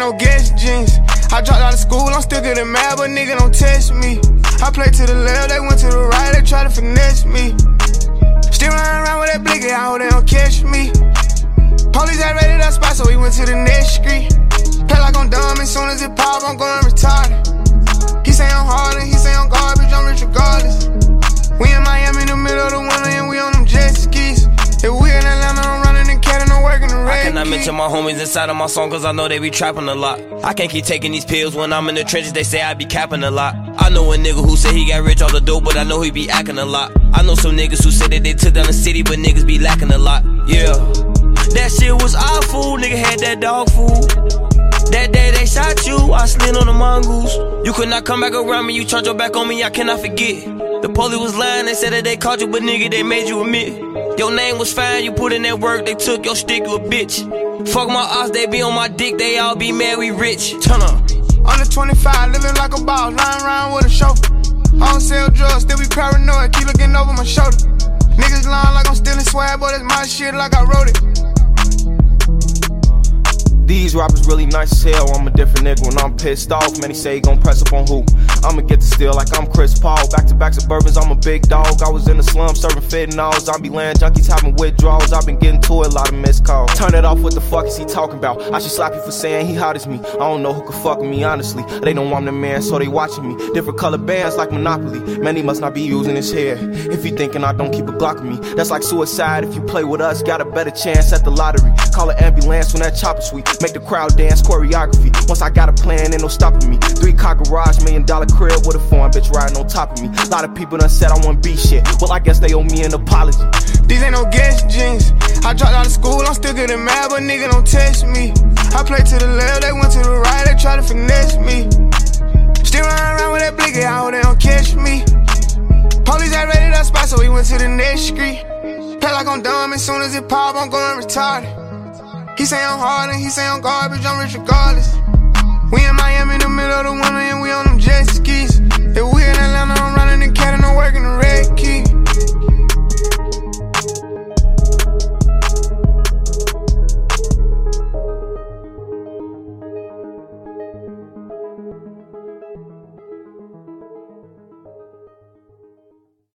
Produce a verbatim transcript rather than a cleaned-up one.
ain't no guess jeans. I dropped out of school, I'm still getting mad, but nigga don't test me. I play to the left, they went to the right, they try to finesse me. Still running around with that blicky, I hope they don't catch me. Police had raided that spot, so we went to the next street. Play like I'm dumb, as soon as it pop, I'm going retarded. He say I'm hard and he say I'm garbage, I'm rich regardless. We in Miami in the middle of the winter and we on them jet skis. If we in Atlanta, I'm running and catting and working the red. I cannot mention my homies inside of my song cause I know they be trapping a lot. I can't keep taking these pills when I'm in the trenches, they say I be capping a lot. I know a nigga who say he got rich off the dope, but I know he be acting a lot. I know some niggas who say that they took down the city, but niggas be lacking a lot. Yeah, that shit was awful, nigga had that dog food. That day they shot you, I slid on the mongoose. You could not come back around me, you turned your back on me, I cannot forget. The police was lying, they said that they caught you, but nigga, they made you admit. Your name was fine, you put in that work, they took your stick, you a bitch. Fuck my ops, they be on my dick, they all be mad, we rich. Turn up. Under twenty-five, living like a boss, riding around with a chauffeur. I don't sell drugs, still be paranoid, keep looking over my shoulder. Niggas lying like I'm stealing swag, but it's my shit like I wrote it. These rappers really nice as hell, I'm a different nigga when I'm pissed off. Many say he gon' press up on who? I'ma get the steal like I'm Chris Paul. Back to back Suburbans, I'm a big dog. I was in the slum serving fentanyl. Zombie land junkies having withdrawals. I've been getting to it, a lot of missed calls. Turn it off, what the fuck is he talking about? I should slap you for saying he hot as me. I don't know who could fuck with me, honestly. They know I'm the man, so they watching me. Different color bands like Monopoly. Man, he must not be using his hair. If you thinking I don't keep a Glock of me, that's like suicide. If you play with us, got a better chance at the lottery. Call an ambulance when that chopper sweet. Make the crowd dance, choreography. Once I got a plan, ain't no stopping me. Three car garage, million dollar crib with a foreign bitch riding on top of me. A lot of people done said I want beat shit. Well, I guess they owe me an apology. These ain't no guess jeans. I dropped out of school, I'm still getting mad, but nigga don't test me. I play to the left, they went to the right, they try to finesse me. Still running around with that blicky, I hope they don't catch me. Police had raided that spot, so we went to the next street. Play like I'm dumb, as soon as it pop, I'm going retarded. He say I'm hard and he say I'm garbage, I'm rich regardless. We in Miami in the middle of the winter and we on them jet skis. If we in Atlanta, I'm running and catting and working the red key.